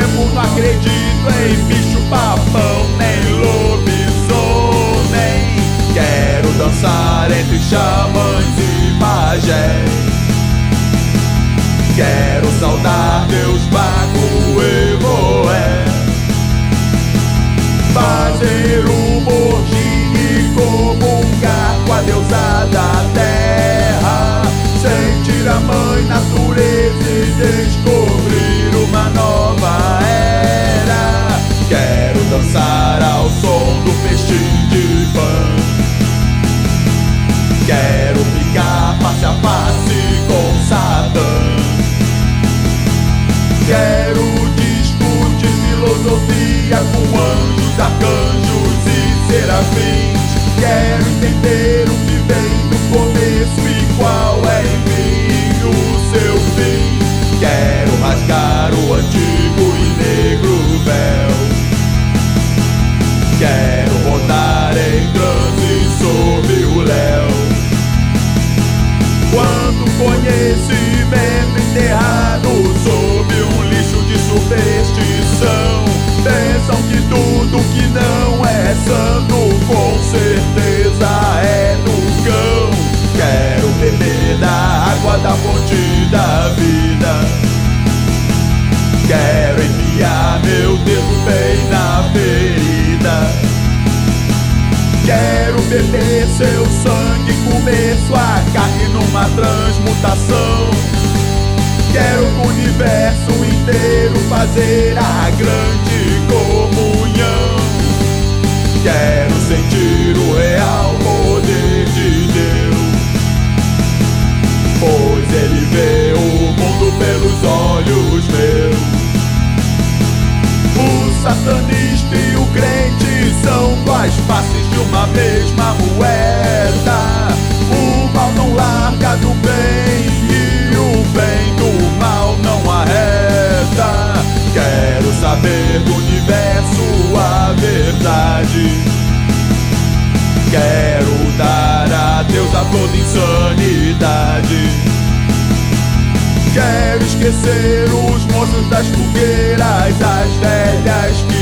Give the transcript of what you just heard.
mesmo não acredito em bicho papão, nem lobisomem. Quero dançar entre xamãs e pajés. Quero saudar Deus, Baco e Boé, fazer morginho e comungar com a deusa da terra, sentir a mãe natureza e descobrir uma nova era. Quero dançar ao som do festim de fã. Quero ficar face a face com Satã. Quero discutir filosofia com anjos, arcanjos e serafins. Quero entender o que vem do começo e qual é em mim o seu fim. Quero rasgar o antigo e negro véu. Quero rodar em transe sob o léu. Quando conhecimento enterrado sob um lixo de superstição, pensam que tudo que não é santo com certeza é do cão. Quero beber da água da fonte da vida. Quero enfiar meu dedo bem na ferida. Quero beber seu sangue, comer sua carne numa transmutação. Quero o universo inteiro fazer a grande comunhão. Quero sentir o real poder de Deus, pois Ele vê o mundo pelos olhos meus. O satanista e o crente são duas faces de uma mesma moeda. O mal não larga do bem e o bem do mal não arreda. Quero saber do universo a verdade. Quero dar a Deus a toda insanidade. Quero esquecer os monstros das fogueiras, as velhas